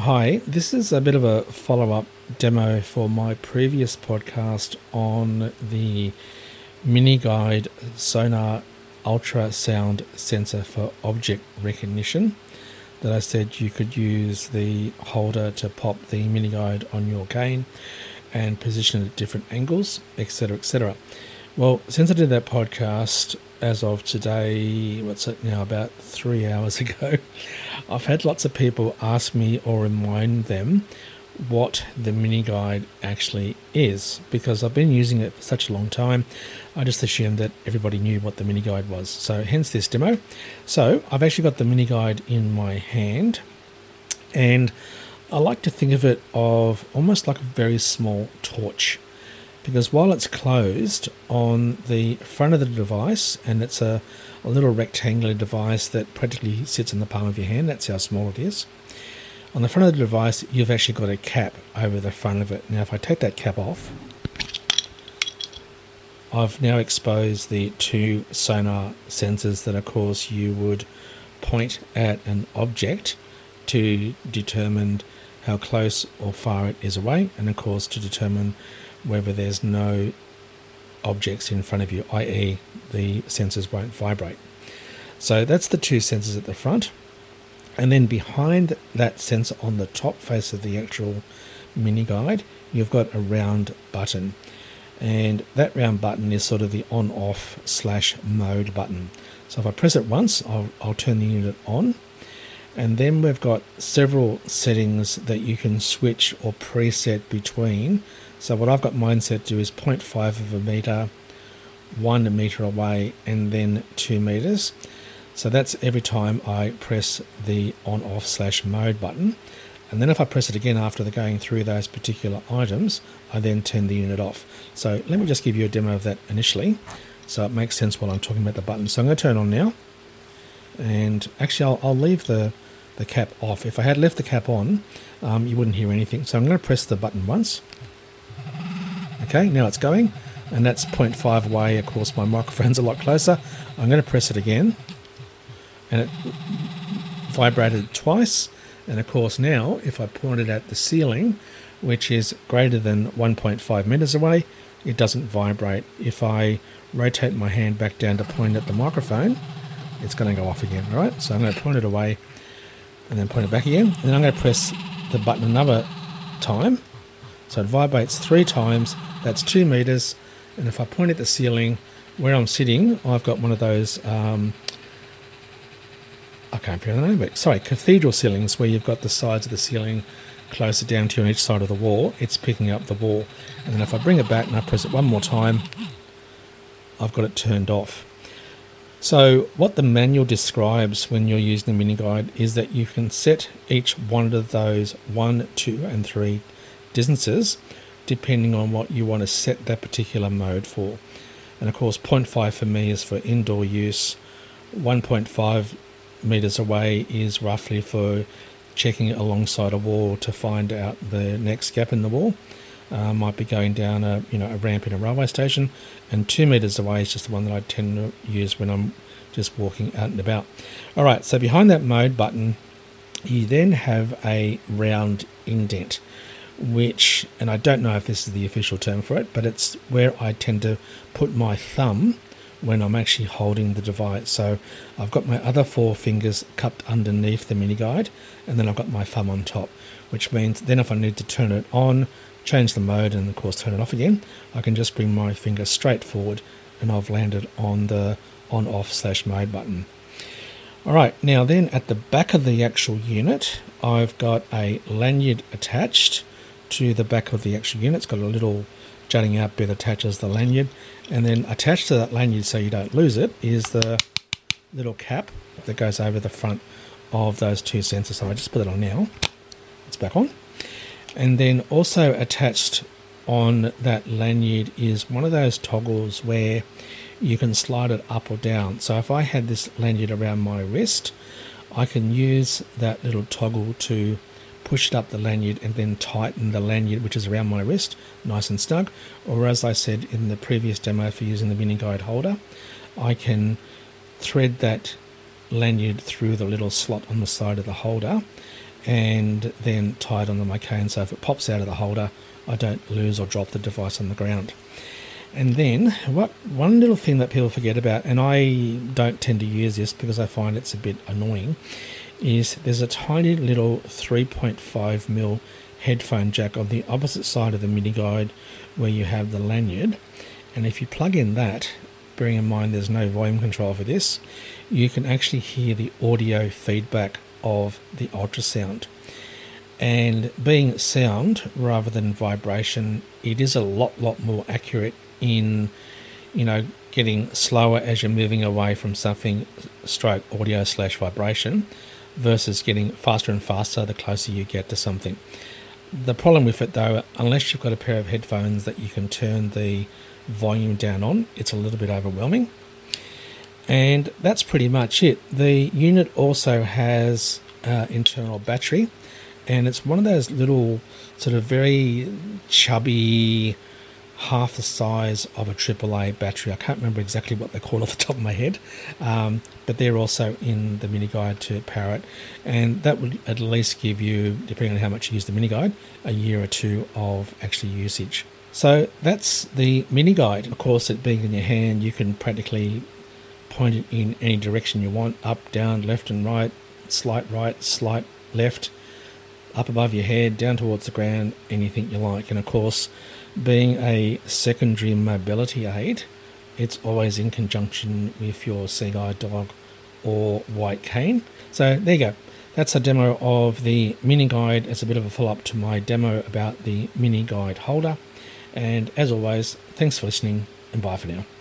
Hi, this is a bit of a follow-up demo for my previous podcast on the Mini Guide Sonar ultrasound sensor for object recognition that I said you could use the holder to pop the Mini Guide on your cane and position it at different angles, etc., etc. Well, since I did that podcast as of today, what's it now, about 3 hours ago, I've had lots of people ask me or remind them what the Mini Guide actually is, because I've been using it for such a long time. I just assumed that everybody knew what the Mini Guide was, so hence this demo. So I've actually got the Mini Guide in my hand, and I like to think of it of almost like a very small torch, because while it's closed on the front of the device, and it's a little rectangular device that practically sits in the palm of your hand, that's how small it is. On the front of the device, you've actually got a cap over the front of it. Now, if I take that cap off, I've now exposed the two sonar sensors that, of course, you would point at an object to determine how close or far it is away, and of course to determine whether there's no objects in front of you, i.e. the sensors won't vibrate. So that's the two sensors at the front, and then behind that sensor on the top face of the actual Mini Guide, you've got a round button, and that round button is sort of the on-off / mode button. So if I press it once, I'll turn the unit on, and then we've got several settings that you can switch or preset between. So what I've got mine set to is 0.5 of a meter, 1 meter away, and then 2 meters. So that's every time I press the on-off / mode button. And then if I press it again after going through those particular items, I then turn the unit off. So let me just give you a demo of that initially, so it makes sense while I'm talking about the button. So I'm going to turn on now, and actually I'll leave the cap off. If I had left the cap on, you wouldn't hear anything. So I'm going to press the button once. Okay, now it's going, and that's 0.5 away. Of course, my microphone's a lot closer. I'm going to press it again, and it vibrated twice. And of course now, if I point it at the ceiling, which is greater than 1.5 meters away, it doesn't vibrate. If I rotate my hand back down to point at the microphone, it's going to go off again, all right? So I'm going to point it away and then point it back again. And then I'm going to press the button another time. So it vibrates 3 times, that's 2 meters. And if I point at the ceiling where I'm sitting, I've got one of those, I can't figure the name, but sorry, cathedral ceilings, where you've got the sides of the ceiling closer down to you on each side of the wall. It's picking up the wall. And then if I bring it back and I press it one more time, I've got it turned off. So what the manual describes when you're using the Mini Guide is that you can set each one of those 1, 2, and 3 distances depending on what you want to set that particular mode for. And of course 0.5 for me is for indoor use, 1.5 meters away is roughly for checking alongside a wall to find out the next gap in the wall. Might be going down a ramp in a railway station, and 2 meters away is just the one that I tend to use when I'm just walking out and about. All right, so behind that mode button, you then have a round indent, which, and I don't know if this is the official term for it, but it's where I tend to put my thumb when I'm actually holding the device. So I've got my other 4 fingers cupped underneath the Mini Guide, and then I've got my thumb on top, which means then if I need to turn it on, change the mode, and of course turn it off again, I can just bring my finger straight forward and I've landed on the on-off / mode button. Alright, now then at the back of the actual unit, I've got a lanyard attached to the back of the actual unit. It's got a little jutting out bit that attaches the lanyard, and then attached to that lanyard so you don't lose it is the little cap that goes over the front of those 2 sensors. So I just put it on now, it's back on. And then also attached on that lanyard is one of those toggles where you can slide it up or down. So if I had this lanyard around my wrist, I can use that little toggle to push it up the lanyard and then tighten the lanyard, which is around my wrist, nice and snug. Or as I said in the previous demo for using the Mini Guide holder, I can thread that lanyard through the little slot on the side of the holder and then tie it onto my cane, so if it pops out of the holder, I don't lose or drop the device on the ground. And then one little thing that people forget about, and I don't tend to use this because I find it's a bit annoying, is there's a tiny little 3.5mm headphone jack on the opposite side of the mini guide where you have the lanyard. And if you plug in that, bearing in mind there's no volume control for this, you can actually hear the audio feedback of the ultrasound. And being sound rather than vibration, it is a lot more accurate in, getting slower as you're moving away from something stroke audio / vibration, versus getting faster and faster the closer you get to something. The problem with it though, unless you've got a pair of headphones that you can turn the volume down on, it's a little bit overwhelming. And that's pretty much it. The unit also has internal battery, and it's one of those little sort of very chubby, half the size of a AAA battery. I can't remember exactly what they're called off the top of my head, but they're also in the mini guide to power it, and that would at least give you, depending on how much you use the mini guide, a year or two of actual usage. So that's the mini guide. Of course, it being in your hand, you can practically point it in any direction you want, up, down, left and right, slight left, up above your head, down towards the ground, anything you like. And of course, being a secondary mobility aid, it's always in conjunction with your sea guide dog or white cane. So there you go. That's a demo of the mini guide. It's a bit of a follow-up to my demo about the mini guide holder. And as always, thanks for listening, and bye for now.